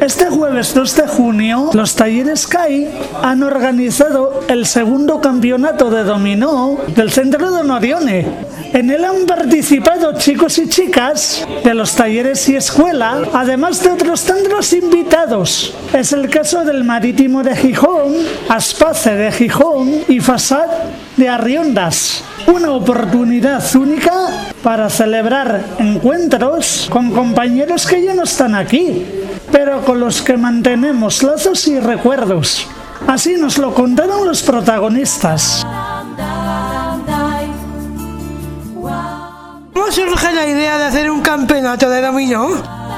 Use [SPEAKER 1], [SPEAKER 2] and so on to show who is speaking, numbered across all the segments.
[SPEAKER 1] Este jueves 2 de junio, los talleres CAI han organizado el segundo campeonato de dominó del centro de Norione. En él han participado chicos y chicas de los talleres y escuela, además de otros centros invitados. Es el caso del Marítimo de Gijón, Aspace de Gijón y Fasad de Arriondas. Una oportunidad única para celebrar encuentros con compañeros que ya no están aquí, pero con los que mantenemos lazos y recuerdos. Así nos lo contaron los protagonistas.
[SPEAKER 2] ¿Cómo surge la idea de hacer un campeonato de dominó?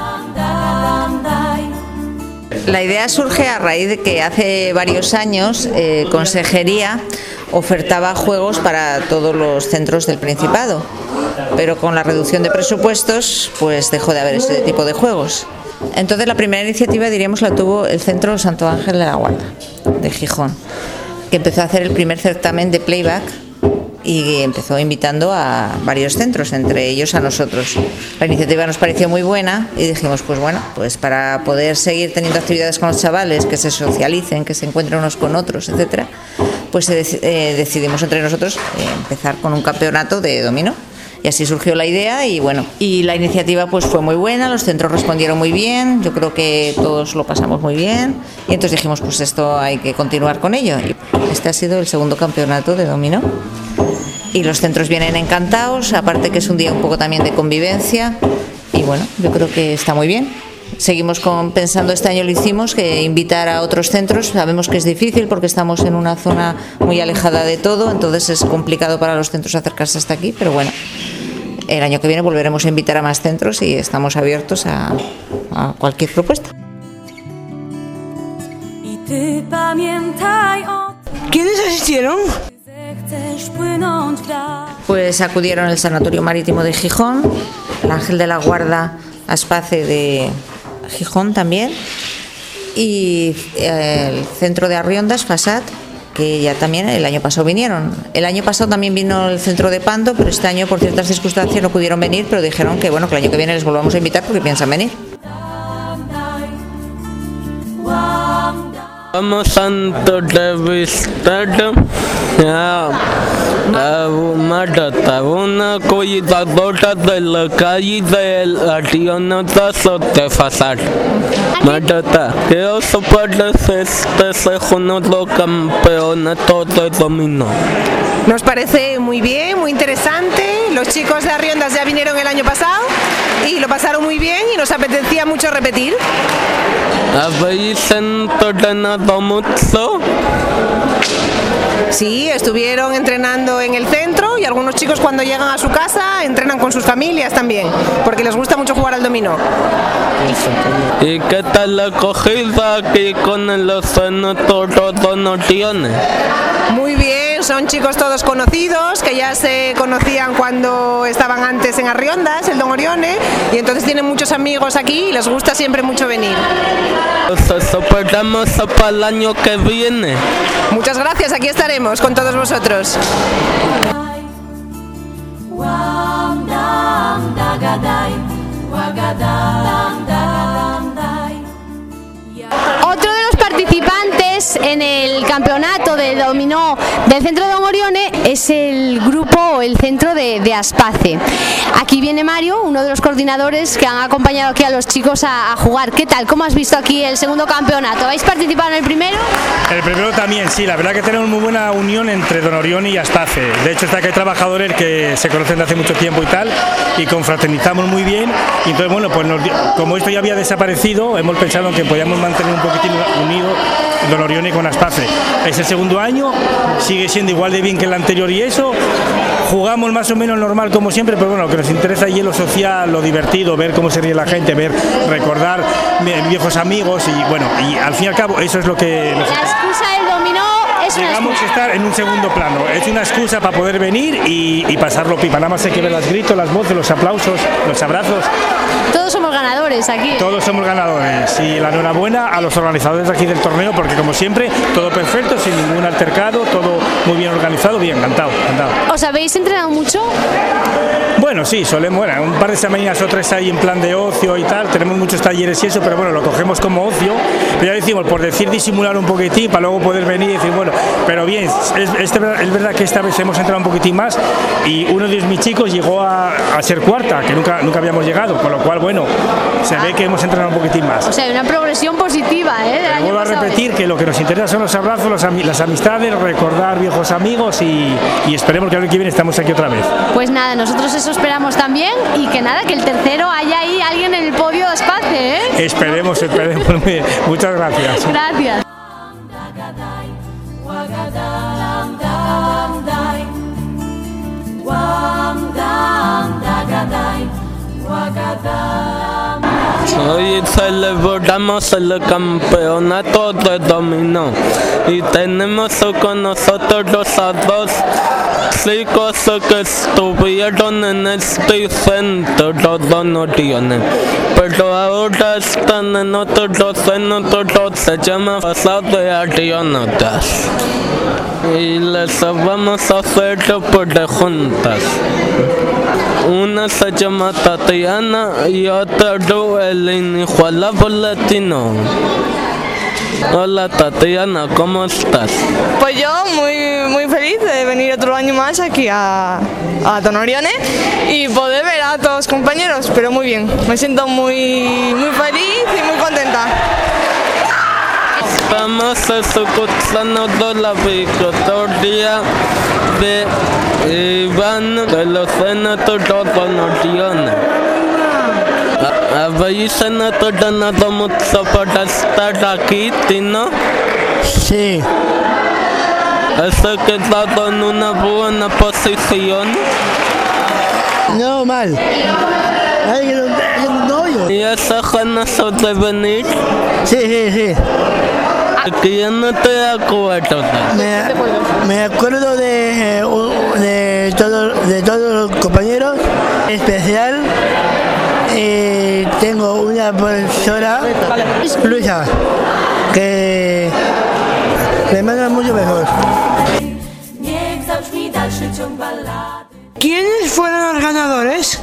[SPEAKER 3] La idea surge a raíz de que hace varios años Consejería ofertaba juegos para todos los centros del Principado, pero con la reducción de presupuestos pues dejó de haber ese tipo de juegos. Entonces la primera iniciativa, diríamos, la tuvo el Centro Santo Ángel de la Guarda de Gijón, que empezó a hacer el primer certamen de playback y empezó invitando a varios centros, entre ellos a nosotros. La iniciativa nos pareció muy buena y dijimos, pues bueno, pues para poder seguir teniendo actividades con los chavales, que se socialicen, que se encuentren unos con otros, etcétera, pues decidimos entre nosotros empezar con un campeonato de dominó. Y así surgió la idea y bueno, y la iniciativa pues fue muy buena, los centros respondieron muy bien, yo creo que todos lo pasamos muy bien y entonces dijimos, pues esto hay que continuar con ello. Y este ha sido el segundo campeonato de dominó. Y los centros vienen encantados, aparte que es un día un poco también de convivencia y bueno, yo creo que está muy bien. Seguimos pensando, este año lo hicimos, que invitar a otros centros. Sabemos que es difícil porque estamos en una zona muy alejada de todo, entonces es complicado para los centros acercarse hasta aquí, pero bueno, el año que viene volveremos a invitar a más centros y estamos abiertos a cualquier propuesta.
[SPEAKER 2] ¿Quiénes asistieron?
[SPEAKER 3] Pues acudieron el Sanatorio Marítimo de Gijón, el Ángel de la Guarda, Aspace de Gijón también, y el centro de Arriondas, Fasad, que ya también el año pasado vinieron. El año pasado también vino el centro de Pando, pero este año por ciertas circunstancias no pudieron venir, pero dijeron que bueno, que el año que viene les volvamos a invitar porque piensan venir.
[SPEAKER 4] Vamos a entrevistar a una cuidadora de la calle de Arriondas de Fasad. Marta, ¿qué os parece este segundo campeonato de dominó?
[SPEAKER 5] Nos parece muy bien, muy interesante. Los chicos de Arriondas ya vinieron el año pasado y lo pasaron muy bien y nos apetecía mucho repetir.
[SPEAKER 4] ¿Habéis entrenado mucho?
[SPEAKER 5] Sí, estuvieron entrenando en el centro y algunos chicos cuando llegan a su casa entrenan con sus familias también, porque les gusta mucho jugar al dominó.
[SPEAKER 4] ¿Y qué tal la acogida aquí con los centros de Norione?
[SPEAKER 5] Muy bien, son chicos todos conocidos, que ya se conocían cuando estaban antes en Arriondas, el Don Orione, y entonces tienen muchos amigos aquí y les gusta siempre mucho venir.
[SPEAKER 4] Nos esperamos para el año que viene.
[SPEAKER 5] Muchas gracias, aquí estaremos con todos vosotros.
[SPEAKER 6] Otro de los participantes en el campeonato de dominó del centro de Don Orione es el grupo o el centro de Aspace. Aquí viene Mario, uno de los coordinadores que han acompañado aquí a los chicos a jugar. ¿Qué tal? ¿Cómo has visto aquí el segundo campeonato? ¿Habéis participado en el primero?
[SPEAKER 7] El primero también, sí. La verdad que tenemos muy buena unión entre Don Orione y Aspace. De hecho, está que hay trabajadores que se conocen de hace mucho tiempo y tal, y confraternizamos muy bien. Y entonces, bueno, pues como esto ya había desaparecido, hemos pensado que podíamos mantener un poquitín unido Don Orione con Aspace. Es el segundo año, sigue siendo igual de bien que el anterior y eso. Jugamos más o menos normal como siempre, pero bueno, lo que nos interesa allí es lo social, lo divertido, ver cómo se ríe la gente, recordar viejos amigos y bueno, y al fin y al cabo eso es lo que nos
[SPEAKER 6] La excusa del dominó es una
[SPEAKER 7] llegamos a estar en un segundo plano, es una excusa para poder venir y pasarlo pipa, nada más hay que ver los gritos, las voces, los aplausos, los abrazos.
[SPEAKER 6] Todos somos ganadores aquí.
[SPEAKER 7] Todos somos ganadores y la enhorabuena a los organizadores de aquí del torneo porque como siempre, todo perfecto, sin ningún altercado, todo muy bien organizado, bien, encantado.
[SPEAKER 6] ¿Os habéis entrenado mucho?
[SPEAKER 7] Bueno, sí, solemos, un par de semanas o tres ahí en plan de ocio y tal, tenemos muchos talleres y eso, pero bueno, lo cogemos como ocio Pero ya decimos, por decir disimular un poquitín para luego poder venir y decir, bueno, pero bien, es verdad que esta vez hemos entrado un poquitín más y uno de mis chicos llegó a ser cuarta, que nunca habíamos llegado, con lo cual, bueno, se ve que hemos entrado un poquitín más.
[SPEAKER 6] O sea, una progresión positiva, ¿eh?
[SPEAKER 7] Vuelvo a repetir que lo que nos interesa son los abrazos, las amistades, recordar viejos amigos y esperemos que el año que viene estamos aquí otra vez.
[SPEAKER 6] Pues nada, nosotros eso esperamos también y que nada, que el tercero haya ahí alguien en el podio de Aspace, ¿eh?
[SPEAKER 7] Esperemos. Muchas gracias.
[SPEAKER 6] Gracias.
[SPEAKER 4] Hoy celebramos el campeonato de dominó y tenemos con nosotros a dos chicos que estuvieron en este centro donorione, pero ahora están en otro centro, se llama Casa de Arionatas y les vamos a hacer preguntas. Una se llama Tatiana y otra el inigualable Tino. Hola Tatiana, ¿cómo estás?
[SPEAKER 8] Pues yo muy feliz de venir otro año más aquí a Donorione y poder ver a todos los compañeros, pero muy bien, me siento muy feliz y muy contenta.
[SPEAKER 4] Estamos escuchando la victoria de Iván de los centros donorione. ¿Habéis entrenado mucho para estar aquí, Tino?
[SPEAKER 2] Sí.
[SPEAKER 4] ¿Has quedado en una buena posición?
[SPEAKER 2] No, mal.
[SPEAKER 4] ¿Y esas ganas de venir?
[SPEAKER 2] Sí.
[SPEAKER 4] ¿Quién te acuerdas?
[SPEAKER 2] Me acuerdo de todos los compañeros, en especial tengo una profesora, Luisa, que me manda mucho mejor. ¿Quiénes fueron los ganadores?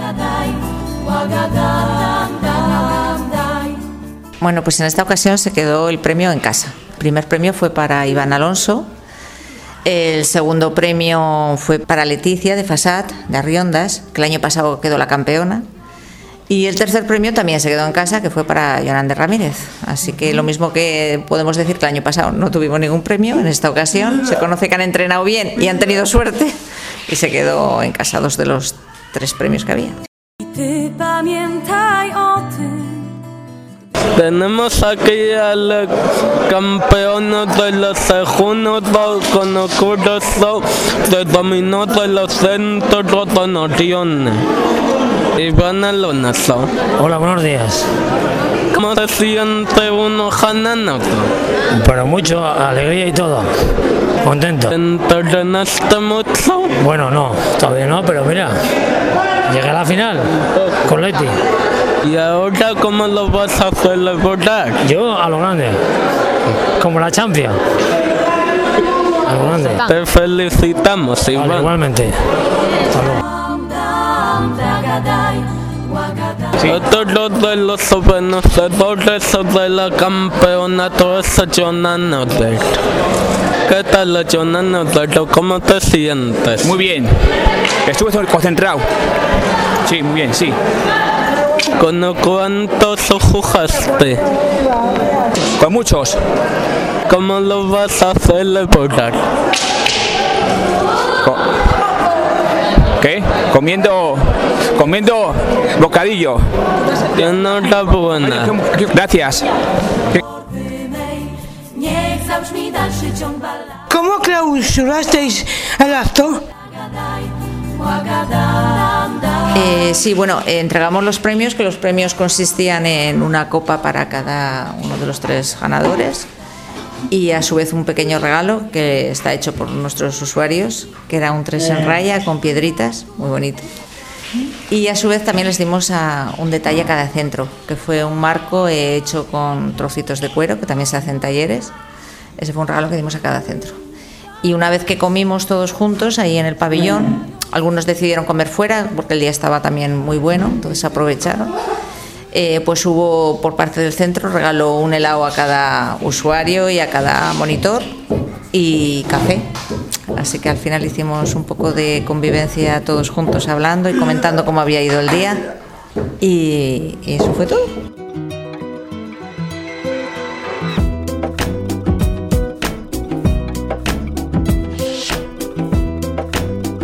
[SPEAKER 3] Bueno, pues en esta ocasión se quedó el premio en casa. El primer premio fue para Iván Alonso, el segundo premio fue para Leticia de Fasat, de Arriondas, que el año pasado quedó la campeona, y el tercer premio también se quedó en casa, que fue para Yolanda Ramírez. Así que lo mismo que podemos decir que el año pasado no tuvimos ningún premio, en esta ocasión se conoce que han entrenado bien y han tenido suerte y se quedó en casa 2 de los 3 premios que había.
[SPEAKER 4] Tenemos aquí al campeón de la segundo concurso de dominó de los centros donorione, Iván Alonso.
[SPEAKER 9] Hola, buenos días.
[SPEAKER 4] ¿Cómo se siente uno ganando?
[SPEAKER 9] Pero mucho, alegría y todo. Contento.
[SPEAKER 4] ¿Entrenaste mucho?
[SPEAKER 9] Bueno, no, todavía no, pero mira, llegué a la final con Leti.
[SPEAKER 4] ¿Y ahora cómo lo vas a celebrar?
[SPEAKER 9] Yo a lo grande, como la Champions. A lo grande.
[SPEAKER 4] Te felicitamos, Iván.
[SPEAKER 9] Vale, igualmente. Hasta luego.
[SPEAKER 4] Otro de los vencedores del campeonato es Jonan Odert. ¿Qué tal, Jonan Odert? ¿Cómo te sientes?
[SPEAKER 10] Muy bien. Estuve concentrado. Sí, muy bien, sí.
[SPEAKER 4] ¿Con cuántos jugaste?
[SPEAKER 10] Con muchos.
[SPEAKER 4] ¿Cómo lo vas a celebrar?
[SPEAKER 10] ¿Qué? Comiendo bocadillo.
[SPEAKER 4] Enhorabuena.
[SPEAKER 10] Gracias.
[SPEAKER 2] ¿Cómo clausurasteis el acto?
[SPEAKER 3] Sí, bueno, entregamos los premios, que los premios consistían en una copa para cada uno de los 3 ganadores y a su vez un pequeño regalo que está hecho por nuestros usuarios, que era un 3 en raya con piedritas, muy bonito. Y a su vez también les dimos un detalle a cada centro, que fue un marco hecho con trocitos de cuero, que también se hacen talleres. Ese fue un regalo que dimos a cada centro. Y una vez que comimos todos juntos ahí en el pabellón, algunos decidieron comer fuera porque el día estaba también muy bueno, entonces aprovecharon. pues hubo por parte del centro, regaló un helado a cada usuario y a cada monitor y café. Así que al final hicimos un poco de convivencia todos juntos hablando y comentando cómo había ido el día y eso fue todo.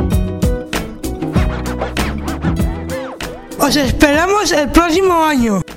[SPEAKER 2] Os esperamos el próximo año.